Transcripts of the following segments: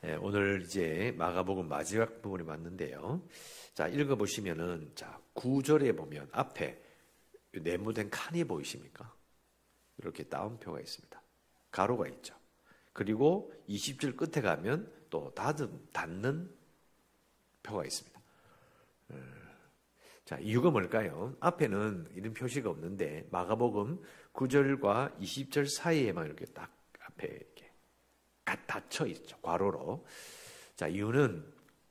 오늘 이제 마가복음 마지막 부분이 맞는데요. 자, 읽어보시면은, 자, 9절에 보면 앞에 네모된 칸이 보이십니까? 이렇게 따옴표가 있습니다. 가로가 있죠. 그리고 20절 끝에 가면 또 닫는 표가 있습니다. 자, 이유가 뭘까요? 앞에는 이런 표시가 없는데 마가복음 9절과 20절 사이에만 이렇게 딱 앞에 이렇게 닫혀 있죠. 괄호로. 자, 이유는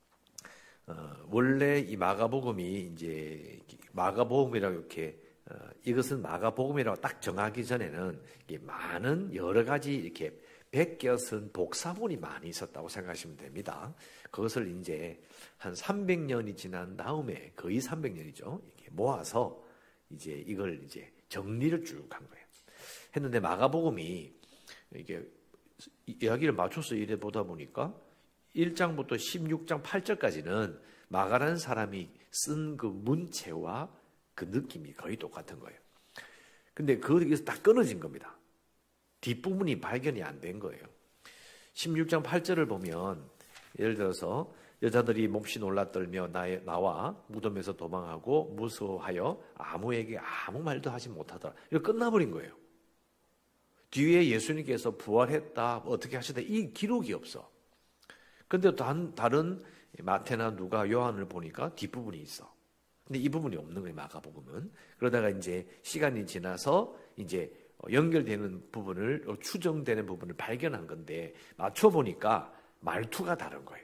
원래 이 마가복음이 이제 마가복음이라고 이렇게 이것은 마가복음이라고 딱 정하기 전에는 많은 여러 가지 이렇게 베껴쓴 복사본이 많이 있었다고 생각하시면 됩니다. 그것을 이제 한 300년이 지난 다음에 거의 300년이죠. 이렇게 모아서 이제 이걸 이제 정리를 쭉 한 거예요. 했는데 마가복음이 이게 이야기를 맞춰서 이래 보다 보니까 1장부터 16장 8절까지는 마가라는 사람이 쓴 그 문체와 그 느낌이 거의 똑같은 거예요. 근데 거기서 딱 끊어진 겁니다. 뒷부분이 발견이 안 된 거예요. 16장 8절을 보면 예를 들어서 여자들이 몹시 놀라 떨며 나와 무덤에서 도망하고 무서워하여 아무에게 아무 말도 하지 못하더라. 이거 끝나버린 거예요. 뒤에 예수님께서 부활했다, 어떻게 하셨다, 이 기록이 없어. 근데 다른 마태나 누가 요한을 보니까 뒷부분이 있어. 근데 이 부분이 없는 거예요, 마가복음은. 그러다가 이제 시간이 지나서 이제 연결되는 부분을, 추정되는 부분을 발견한 건데, 맞춰보니까 말투가 다른 거예요.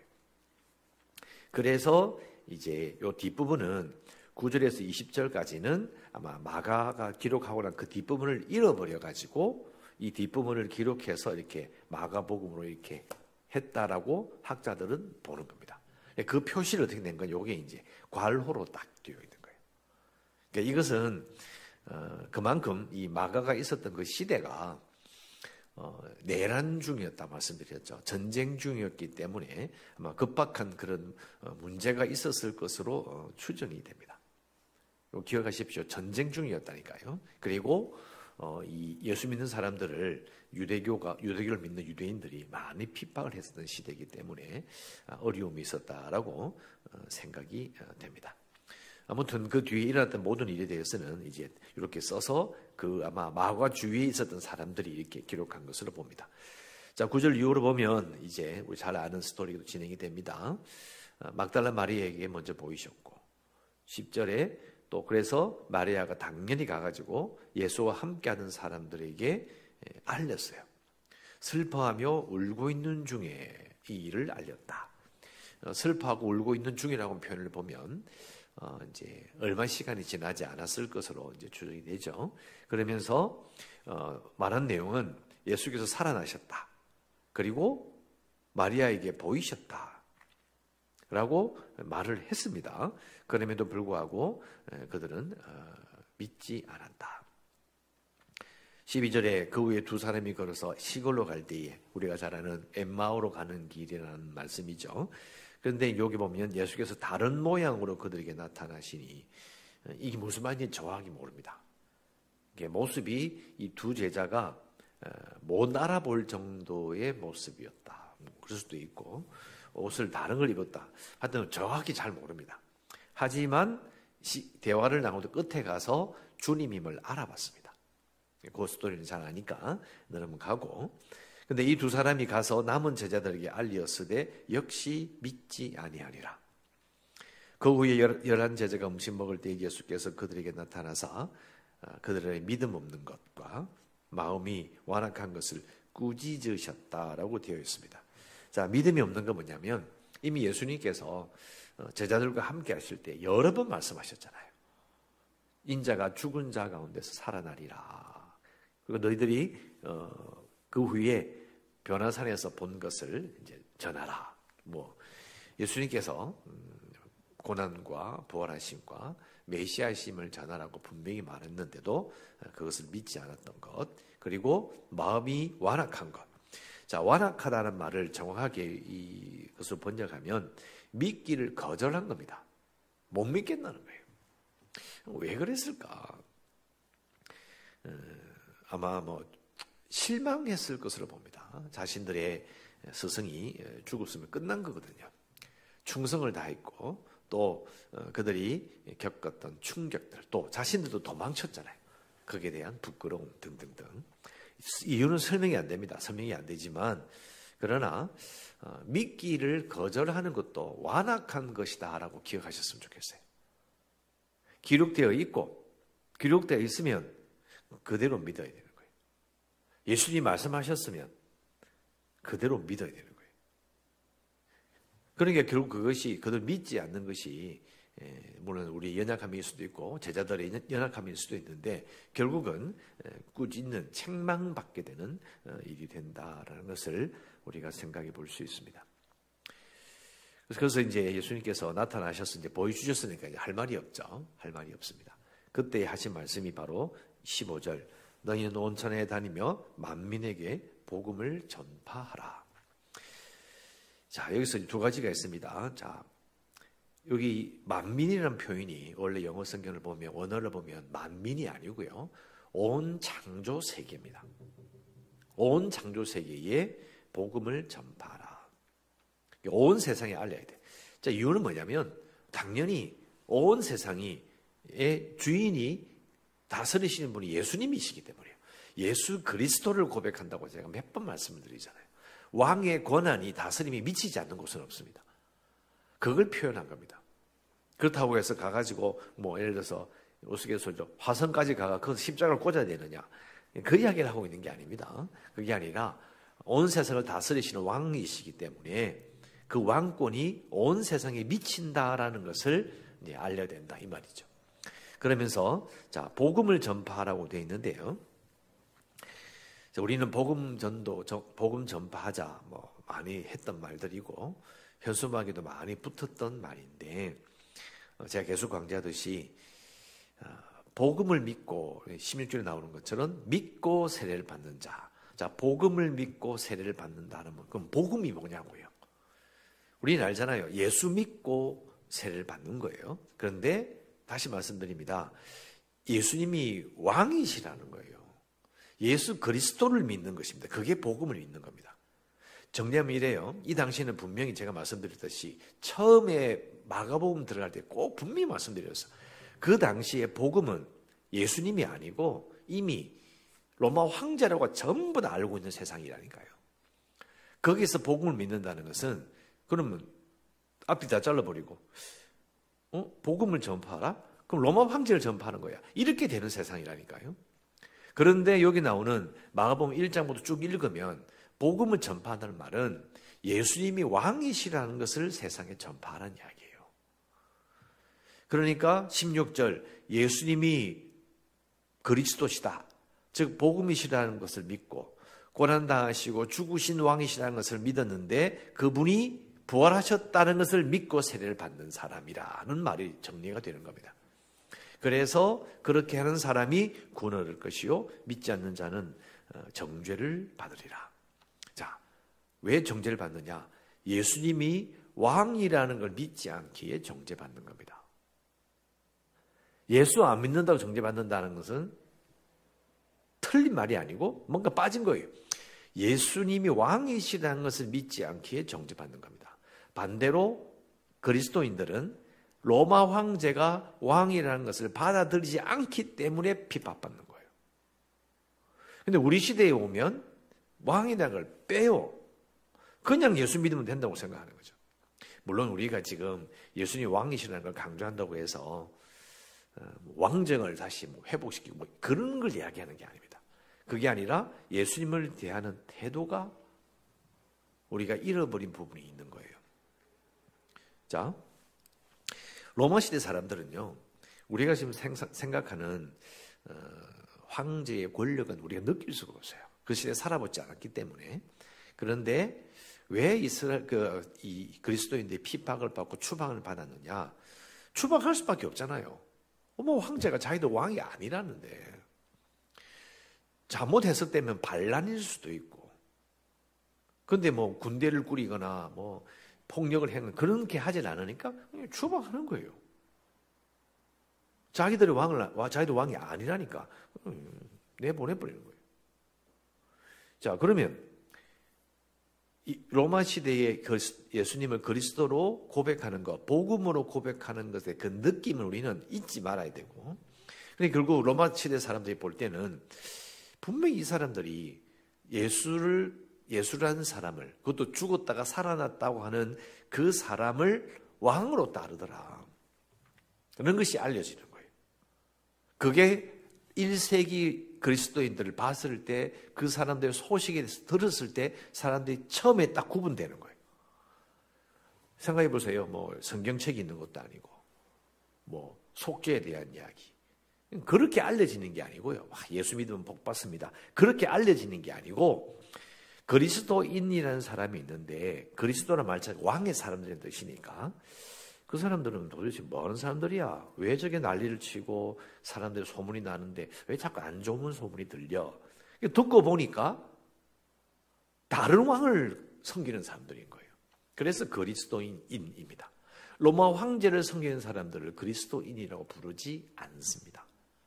그래서 이제 요 뒷부분은 9절에서 20절까지는 아마 마가가 기록하고 난 그 뒷부분을 잃어버려가지고 이 뒷부분을 기록해서 이렇게 마가복음으로 이렇게 했다라고 학자들은 보는 겁니다. 그 표시를 어떻게 낸 건 요게 이제 괄호로 딱 되어 있는 거예요. 그러니까 이것은 그만큼 이 마가가 있었던 그 시대가 내란 중이었다 말씀드렸죠. 전쟁 중이었기 때문에 아마 급박한 그런 문제가 있었을 것으로 추정이 됩니다. 기억하십시오. 전쟁 중이었다니까요. 그리고 이 예수 믿는 사람들을 유대교를 믿는 유대인들이 많이 핍박을 했었던 시대이기 때문에 어려움이 있었다라고 생각이 됩니다. 아무튼 그 뒤에 일어났던 모든 일에 대해서는 이제 이렇게 써서 그 아마 마가 주위에 있었던 사람들이 이렇게 기록한 것으로 봅니다. 자, 9절 이후로 보면 이제 우리 잘 아는 스토리도 진행이 됩니다. 막달라 마리아에게 먼저 보이셨고 10절에 또 그래서 마리아가 당연히 가가지고 예수와 함께하는 사람들에게 알렸어요. 슬퍼하며 울고 있는 중에 이 일을 알렸다. 슬퍼하고 울고 있는 중이라고 표현을 보면 이제 얼마 시간이 지나지 않았을 것으로 이제 추정이 되죠. 그러면서 말한 내용은 예수께서 살아나셨다. 그리고 마리아에게 보이셨다. 라고 말을 했습니다. 그럼에도 불구하고 그들은 믿지 않았다. 12절에 그 후에 두 사람이 걸어서 시골로 갈 때에 우리가 잘 아는 엠마오로 가는 길이라는 말씀이죠. 그런데 여기 보면 예수께서 다른 모양으로 그들에게 나타나시니 이게 무슨 말인지 정확히 모릅니다. 이게 모습이 이 두 제자가 못 알아볼 정도의 모습이었다. 그럴 수도 있고 옷을 다른 걸 입었다. 하여튼 정확히 잘 모릅니다. 하지만 대화를 나누던 끝에 가서 주님임을 알아봤습니다. 그 스토리는 잘 아니까 너는 가고. 근데 이 두 사람이 가서 남은 제자들에게 알리었으되 역시 믿지 아니하니라. 그 후에 11 제자가 음식 먹을 때 예수께서 그들에게 나타나사 그들의 믿음 없는 것과 마음이 완악한 것을 꾸짖으셨다라고 되어 있습니다. 자, 믿음이 없는 건 뭐냐면 이미 예수님께서 제자들과 함께 하실 때 여러 번 말씀하셨잖아요. 인자가 죽은 자 가운데서 살아나리라. 그리고 너희들이 그 후에 변화산에서 본 것을 이제 전하라. 예수님께서 고난과 부활하심과 메시아심을 전하라고 분명히 말했는데도 그것을 믿지 않았던 것, 그리고 마음이 완악한 것. 자, 완악하다는 말을 정확하게 이것을 번역하면 믿기를 거절한 겁니다. 못 믿겠다는 거예요. 왜 그랬을까? 아마 실망했을 것으로 봅니다. 자신들의 스승이 죽었으면 끝난 거거든요. 충성을 다했고 또 그들이 겪었던 충격들, 또 자신들도 도망쳤잖아요. 거기에 대한 부끄러움 등등등. 이유는 설명이 안 됩니다. 설명이 안 되지만 그러나 믿기를 거절하는 것도 완악한 것이다라고 기억하셨으면 좋겠어요. 기록되어 있고 기록되어 있으면 그대로 믿어야 되는 거예요. 예수님이 말씀하셨으면 그대로 믿어야 되는 거예요. 그러니까 결국 그것이 그들 믿지 않는 것이 물론 우리 연약함일 수도 있고 제자들의 연약함일 수도 있는데 결국은 꾸짖는 책망받게 되는 일이 된다라는 것을 우리가 생각해 볼 수 있습니다. 그래서 이제 예수님께서 나타나셔서 이제 보여주셨으니까 이제 할 말이 없죠. 할 말이 없습니다. 그때 하신 말씀이 바로 15절 너희는 온 천하에 다니며 만민에게 복음을 전파하라. 자, 여기서 두 가지가 있습니다. 자, 여기 만민이라는 표현이 원래 영어 성경을 보면 원어를 보면 만민이 아니고요. 온 창조 세계입니다. 온 창조 세계에 복음을 전파하라. 온 세상에 알려야 돼. 자, 이유는 뭐냐면 당연히 온 세상의 주인이 다스리시는 분이 예수님이시기 때문이에요. 예수 그리스도를 고백한다고 제가 몇 번 말씀을 드리잖아요. 왕의 권한이 다스림이 미치지 않는 곳은 없습니다. 그걸 표현한 겁니다. 그렇다고 해서 가가지고 뭐 예를 들어서 우스갯소리로 화성까지 가가 그 십자가를 꽂아야 되느냐 그 이야기를 하고 있는 게 아닙니다. 그게 아니라 온 세상을 다스리시는 왕이시기 때문에 그 왕권이 온 세상에 미친다라는 것을 이제 알려야 된다 이 말이죠. 그러면서 자 복음을 전파하라고 되어 있는데요. 우리는 복음 전파하자 뭐 많이 했던 말들이고 현수막에도 많이 붙었던 말인데 제가 계속 강조하듯이 복음을 믿고 16절에 나오는 것처럼 믿고 세례를 받는 자. 자, 복음을 믿고 세례를 받는다는 건 그럼 복음이 뭐냐고요. 우리는 알잖아요. 예수 믿고 세례를 받는 거예요. 그런데 다시 말씀드립니다. 예수님이 왕이시라는 거예요. 예수 그리스도를 믿는 것입니다. 그게 복음을 믿는 겁니다. 정리하면 이래요. 이 당시에는 분명히 제가 말씀드렸듯이 처음에 마가복음 들어갈 때 꼭 분명히 말씀드렸어요. 그 당시에 복음은 예수님이 아니고 이미 로마 황제라고 전부 다 알고 있는 세상이라니까요. 거기서 복음을 믿는다는 것은 그러면 앞뒤 다 잘라버리고 복음을 전파하라? 그럼 로마 황제를 전파하는 거야. 이렇게 되는 세상이라니까요. 그런데 여기 나오는 마가복음 1장부터 쭉 읽으면 복음을 전파한다는 말은 예수님이 왕이시라는 것을 세상에 전파하라는 이야기예요. 그러니까 16절 예수님이 그리스도시다. 즉 복음이시라는 것을 믿고 고난당하시고 죽으신 왕이시라는 것을 믿었는데 그분이 부활하셨다는 것을 믿고 세례를 받는 사람이라는 말이 정리가 되는 겁니다. 그래서 그렇게 하는 사람이 구원을 얻을 것이요 믿지 않는 자는 정죄를 받으리라. 자, 왜 정죄를 받느냐? 예수님이 왕이라는 걸 믿지 않기에 정죄받는 겁니다. 예수 안 믿는다고 정죄받는다는 것은 틀린 말이 아니고 뭔가 빠진 거예요. 예수님이 왕이시라는 것을 믿지 않기에 정죄받는 겁니다. 반대로 그리스도인들은 로마 황제가 왕이라는 것을 받아들이지 않기 때문에 핍박받는 거예요. 그런데 우리 시대에 오면 왕이라는 걸 빼요. 그냥 예수 믿으면 된다고 생각하는 거죠. 물론 우리가 지금 예수님이 왕이시라는 걸 강조한다고 해서 왕정을 다시 회복시키고 그런 걸 이야기하는 게 아닙니다. 그게 아니라 예수님을 대하는 태도가 우리가 잃어버린 부분이 있는 거예요. 자, 로마 시대 사람들은요, 우리가 지금 생각하는 황제의 권력은 우리가 느낄 수가 없어요. 그 시대에 살아보지 않았기 때문에. 그런데 왜 이 그리스도인들이 핍박을 받고 추방을 받았느냐? 추방할 수밖에 없잖아요. 황제가 자기도 왕이 아니라는데. 잘못했을 때면 반란일 수도 있고. 근데 군대를 꾸리거나 폭력을 행하는 그렇게 하질 않으니까 그냥 추방하는 거예요. 자기도 왕이 아니라니까 내보내버리는 거예요. 자, 그러면 이 로마 시대에 예수님을 그리스도로 고백하는 것, 복음으로 고백하는 것의 그 느낌을 우리는 잊지 말아야 되고, 근데 결국 로마 시대 사람들이 볼 때는 분명히 이 사람들이 예수라는 사람을, 그것도 죽었다가 살아났다고 하는 그 사람을 왕으로 따르더라. 그런 것이 알려지는 거예요. 그게 1세기 그리스도인들을 봤을 때, 그 사람들의 소식에 대해서 들었을 때 사람들이 처음에 딱 구분되는 거예요. 생각해 보세요. 뭐 성경책이 있는 것도 아니고, 뭐 속죄에 대한 이야기, 그렇게 알려지는 게 아니고요. 예수 믿으면 복 받습니다, 그렇게 알려지는 게 아니고, 그리스도인이라는 사람이 있는데, 그리스도란 말자가 왕의 사람들의 뜻이니까 그 사람들은 도대체 뭐 하는 사람들이야? 왜 저게 난리를 치고 사람들의 소문이 나는데 왜 자꾸 안 좋은 소문이 들려? 듣고 보니까 다른 왕을 섬기는 사람들인 거예요. 그래서 그리스도인입니다. 로마 황제를 섬기는 사람들을 그리스도인이라고 부르지 않습니다.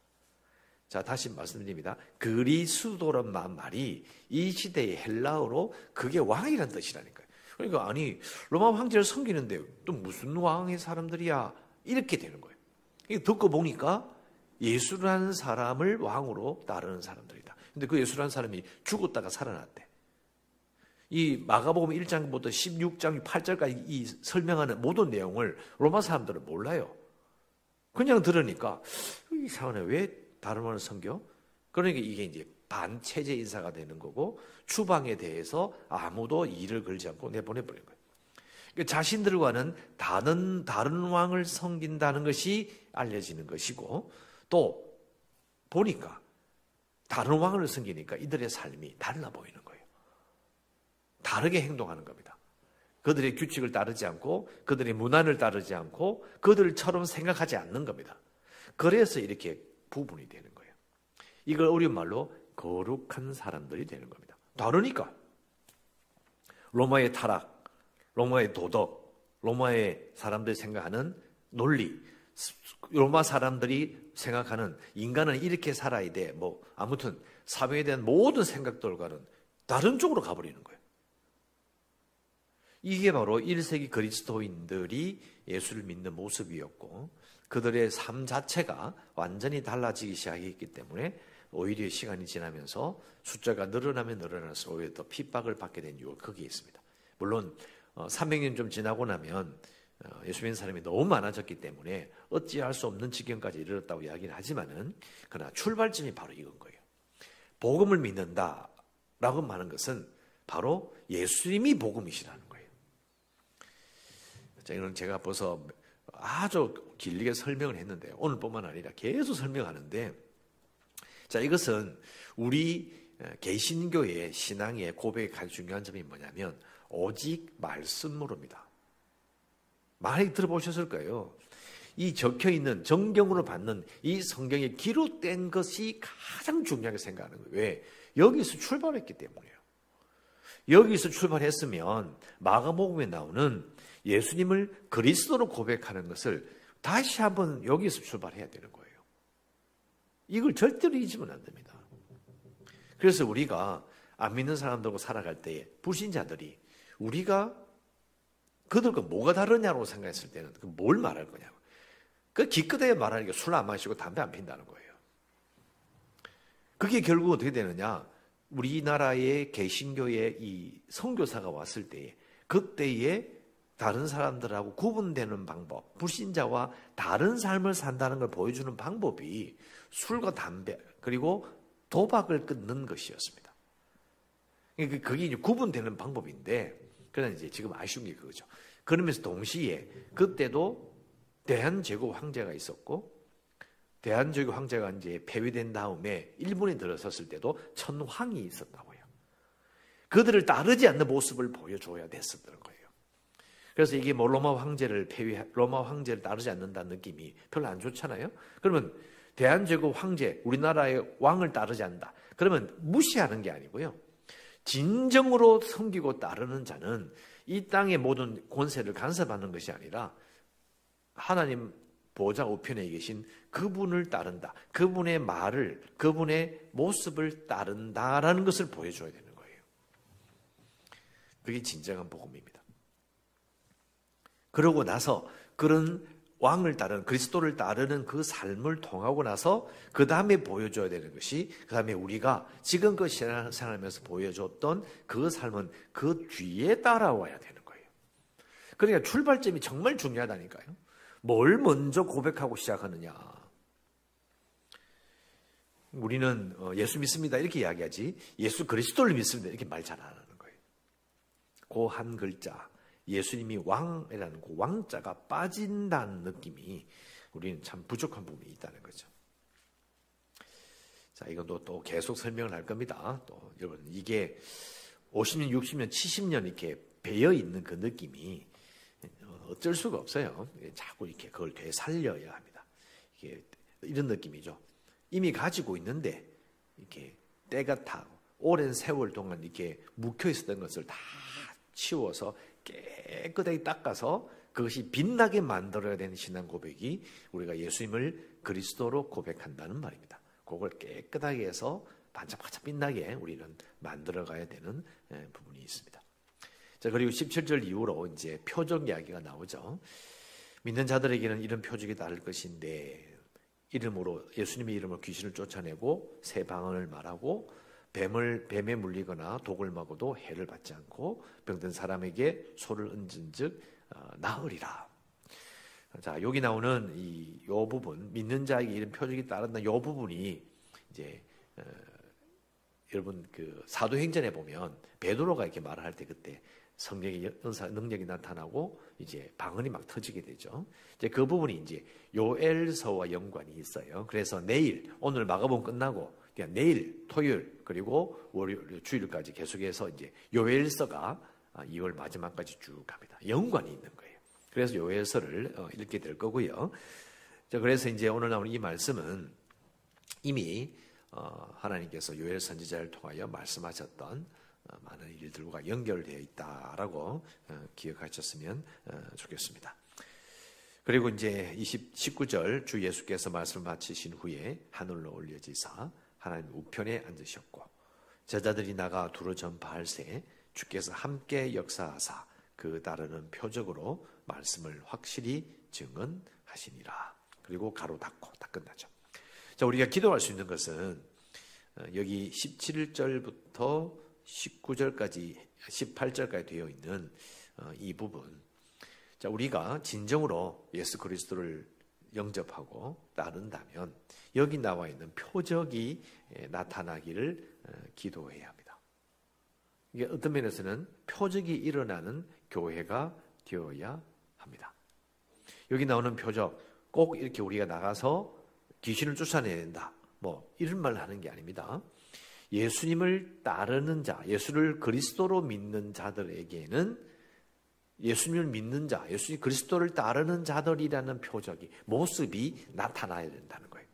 자, 다시 말씀드립니다. 그리스도란 말이 이 시대의 헬라어로 그게 왕이라는 뜻이라니까요. 그러니까 아니, 로마 황제를 섬기는데 또 무슨 왕의 사람들이야? 이렇게 되는 거예요. 듣고 보니까 예수라는 사람을 왕으로 따르는 사람들이다. 근데 그 예수라는 사람이 죽었다가 살아났대. 이 마가복음 1장부터 16장 8절까지 이 설명하는 모든 내용을 로마 사람들은 몰라요. 그냥 들으니까 이상하네, 왜 다른 왕을 섬겨? 그러니까 이게 이제 반체제 인사가 되는 거고, 추방에 대해서 아무도 이를 걸지 않고 내보내버린 거예요. 그러니까 자신들과는 다른 왕을 섬긴다는 것이 알려지는 것이고, 또 보니까 다른 왕을 섬기니까 이들의 삶이 달라 보이는 거예요. 다르게 행동하는 겁니다. 그들의 규칙을 따르지 않고, 그들의 문화를 따르지 않고, 그들처럼 생각하지 않는 겁니다. 그래서 이렇게 부분이 되는 거예요. 이걸 어려운 말로 거룩한 사람들이 되는 겁니다. 다르니까 로마의 타락, 로마의 도덕, 로마의 사람들이 생각하는 논리, 로마 사람들이 생각하는 인간은 이렇게 살아야 돼, 뭐 아무튼 사회에 대한 모든 생각들과는 다른 쪽으로 가버리는 거예요. 이게 바로 1세기 그리스도인들이 예수를 믿는 모습이었고, 그들의 삶 자체가 완전히 달라지기 시작했기 때문에 오히려 시간이 지나면서 숫자가 늘어나면 늘어날수록 오히려 더 핍박을 받게 된 이유가 거기에 있습니다. 물론 300년 좀 지나고 나면 예수 믿는 사람이 너무 많아졌기 때문에 어찌할 수 없는 지경까지 이르렀다고 이야기를 하지만은, 그러나 출발점이 바로 이건 거예요. 복음을 믿는다라고 하는 것은 바로 예수님이 복음이시라는 거예요. 자, 이건 제가 벌써 아주 길게 설명을 했는데, 오늘뿐만 아니라 계속 설명하는데, 자, 이것은 우리 개신교의 신앙의 고백의 가장 중요한 점이 뭐냐면 오직 말씀으로입니다. 많이 들어보셨을 거예요. 이 적혀있는 정경으로 받는 이 성경에 기록된 것이 가장 중요하게 생각하는 거예요. 왜? 여기서 출발했기 때문이에요. 여기서 출발했으면 마가복음에 나오는 예수님을 그리스도로 고백하는 것을 다시 한번 여기서 출발해야 되는 거예요. 이걸 절대로 잊으면 안 됩니다. 그래서 우리가 안 믿는 사람들과 살아갈 때에 불신자들이 우리가 그들과 뭐가 다르냐고 생각했을 때는 뭘 말할 거냐고. 그 기껏해야 말하는 게 술 안 마시고 담배 안 핀다는 거예요. 그게 결국 어떻게 되느냐? 우리나라의 개신교의 이 선교사가 왔을 때에, 그때에 다른 사람들하고 구분되는 방법, 불신자와 다른 삶을 산다는 걸 보여주는 방법이 술과 담배 그리고 도박을 끊는 것이었습니다. 그게 이제 구분되는 방법인데, 그러나 이제 지금 아쉬운 게 그거죠. 그러면서 동시에 그때도 대한제국 황제가 있었고, 대한제국 황제가 이제 폐위된 다음에 일본에 들어섰을 때도 천황이 있었다고요. 그들을 따르지 않는 모습을 보여줘야 됐었던 거예요. 그래서 이게 뭐 로마 황제를 따르지 않는다는 느낌이 별로 안 좋잖아요. 그러면 대한제국 황제, 우리나라의 왕을 따르지 않는다. 그러면 무시하는 게 아니고요. 진정으로 섬기고 따르는 자는 이 땅의 모든 권세를 간섭하는 것이 아니라 하나님 보좌 우편에 계신 그분을 따른다. 그분의 말을, 그분의 모습을 따른다라는 것을 보여줘야 되는 거예요. 그게 진정한 복음입니다. 그러고 나서 그런 왕을 따르는, 그리스도를 따르는 그 삶을 통하고 나서 그 다음에 보여줘야 되는 것이, 그 다음에 우리가 지금껏 신앙생활하면서 보여줬던 그 삶은 그 뒤에 따라와야 되는 거예요. 그러니까 출발점이 정말 중요하다니까요. 뭘 먼저 고백하고 시작하느냐. 우리는 예수 믿습니다 이렇게 이야기하지, 예수 그리스도를 믿습니다 이렇게 말 잘 안 하는 거예요. 그 한 글자, 예수님이 왕이라는 그 왕자가 빠진다는 느낌이 우리는 참 부족한 부분이 있다는 거죠. 자, 이건 또 계속 설명을 할 겁니다. 또 여러분, 이게 50년, 60년, 70년 이렇게 배어 있는 그 느낌이 어쩔 수가 없어요. 자꾸 이렇게 그걸 되살려야 합니다. 이게 이런 느낌이죠. 이미 가지고 있는데 이렇게 때가 타고 오랜 세월 동안 이렇게 묵혀 있었던 것을 다 치워서 깨끗하게 닦아서 그것이 빛나게 만들어야 되는 신앙 고백이, 우리가 예수님을 그리스도로 고백한다는 말입니다. 그걸 깨끗하게 해서 반짝반짝 빛나게 우리는 만들어가야 되는 부분이 있습니다. 자, 그리고 17절 이후로 이제 표적 이야기가 나오죠. 믿는 자들에게는 이런 표적이 따를 것인데, 이름으로, 예수님의 이름으로 귀신을 쫓아내고 새 방언을 말하고 뱀에 물리거나 독을 먹어도 해를 받지 않고 병든 사람에게 소를 얹은즉 나으리라. 자, 여기 나오는 요 부분, 믿는 자에게 이런 표적이 따른다, 요 부분이 이제 여러분 그 사도행전에 보면 베드로가 이렇게 말을 할 때 그때 성령의 은사 능력이 나타나고 이제 방언이 막 터지게 되죠. 이제 그 부분이 이제 요엘서와 연관이 있어요. 그래서 내일, 오늘 마가복음 끝나고 그냥 내일 토요일 그리고 월요일 주일까지 계속해서 이제 요엘서가 2월 마지막까지 쭉 갑니다. 연관이 있는 거예요. 그래서 요엘서를 읽게 될 거고요. 자, 그래서 이제 오늘 나오는 이 말씀은 이미 하나님께서 요엘 선지자를 통하여 말씀하셨던 많은 일들과 연결되어 있다라고 기억하셨으면 좋겠습니다. 그리고 이제 19절, 주 예수께서 말씀을 마치신 후에 하늘로 올려지사 하나님 우편에 앉으셨고 제자들이 나가 두루 전파할새 주께서 함께 역사하사 그 따르는 표적으로 말씀을 확실히 증언하시니라. 그리고 가로 닫고 다 끝나죠. 자, 우리가 기도할 수 있는 것은 여기 17절부터 19절까지 18절까지 되어 있는 이 부분. 자, 우리가 진정으로 예수 그리스도를 영접하고 따른다면 여기 나와 있는 표적이 나타나기를 기도해야 합니다. 이게 어떤 면에서는 표적이 일어나는 교회가 되어야 합니다. 여기 나오는 표적, 꼭 이렇게 우리가 나가서 귀신을 쫓아내야 된다, 뭐 이런 말 하는 게 아닙니다. 예수님을 따르는 자, 예수를 그리스도로 믿는 자들에게는 예수님을 믿는 자, 예수님 그리스도를 따르는 자들이라는 표적이, 모습이 나타나야 된다는 거예요.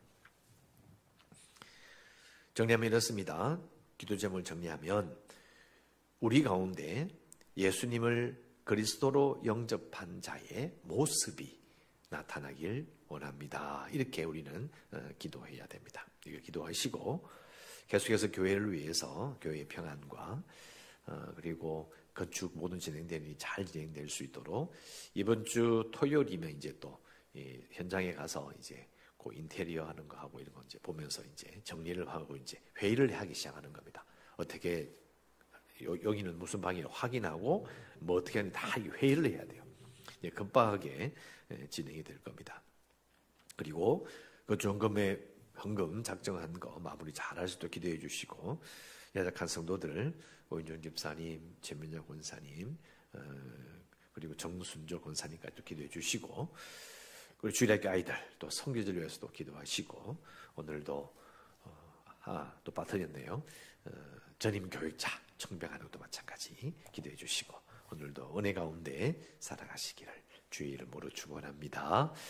정리하면 이렇습니다. 기도 제목을 정리하면 우리 가운데 예수님을 그리스도로 영접한 자의 모습이 나타나길 원합니다. 이렇게 우리는 기도해야 됩니다. 이거 기도하시고 계속해서 교회를 위해서 교회의 평안과 그리고 건축 모든 진행되는 일이 잘 진행될 수 있도록 이번 주 토요일이면 이제 또 현장에 가서 이제 그 인테리어 하는 거 하고 이런 거 이제 보면서 이제 정리를 하고 이제 회의를 하기 시작하는 겁니다. 어떻게 여기는 무슨 방이라고 확인하고 뭐 어떻게 하는지 다 회의를 해야 돼요. 이제 급박하게 진행이 될 겁니다. 그리고 그 중금의 헌금 작정한 거 마무리 잘 할 수 있도록 기도해 주시고, 야작한 성도들 오인종 집사님, 최민정 권사님, 그리고 정순조 권사님까지도 기도해 주시고, 그리고 주일학교 아이들 또 선교지를 위해서도 기도하시고, 오늘도 또 빠뜨렸네요. 전임 교육자 청병하는 것도 마찬가지 기도해 주시고, 오늘도 은혜 가운데 살아가시기를 주의 이름으로 축원합니다.